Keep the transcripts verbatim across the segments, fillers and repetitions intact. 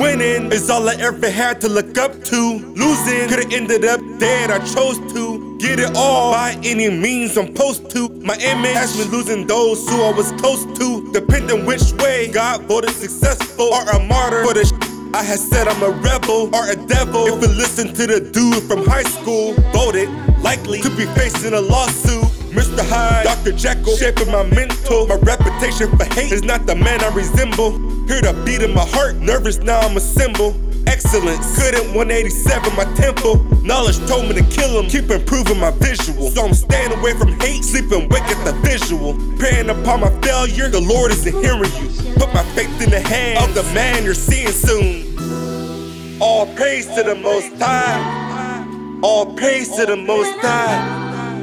Winning is all I ever had to look up to. Losing could've ended up dead, I chose to get it all by any means I'm supposed to. My image has me losing those who I was close to. Depending which way, God voted successful or a martyr for the sh I had said. I'm a rebel or a devil. If you listen to the dude from high school, voted likely to be facing a lawsuit. Mister Hyde, Doctor Jekyll, shaping my mental. My reputation for hate is not the man I resemble. Hear the beat in my heart, nervous now I'm a symbol. Excellence, couldn't one eighty-seven my tempo. Knowledge told me to kill him, keep improving my visual. So I'm staying away from hate, sleeping wake at the visual. Praying upon my failure, the Lord isn't hearing you. Put my faith in the hands of the man you're seeing soon. All praise to the Most High. All praise to the Most High.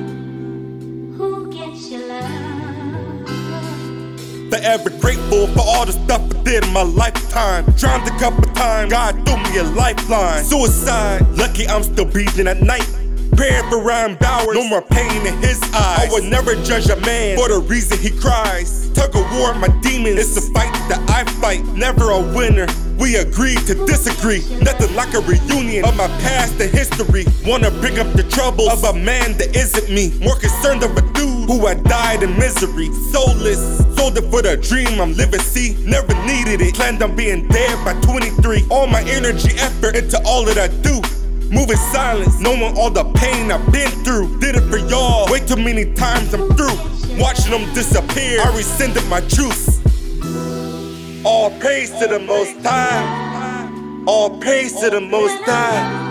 Forever grateful for all the stuff I did in my lifetime. Drowned a couple times, God threw me a lifeline. Suicide, lucky I'm still breathing at night. Praying for Ryan Bowers, no more pain in his eyes. I would never judge a man for the reason he cries. Tug of war, my demons, it's a fight that I fight. Never a winner, we agreed to disagree. Nothing like a reunion of my past and history. Wanna bring up the troubles of a man that isn't me. More concerned of a dude who had died in misery. Soulless, sold it for the dream I'm living, see. Never needed it, planned on being dead by twenty-three. All my energy, effort into all that I do. Moving silence, knowing all the pain I've been through. Did it for y'all, way too many times I'm through. Watching them disappear, I rescinded my truce. All praise to the Most High. All praise to the Most High.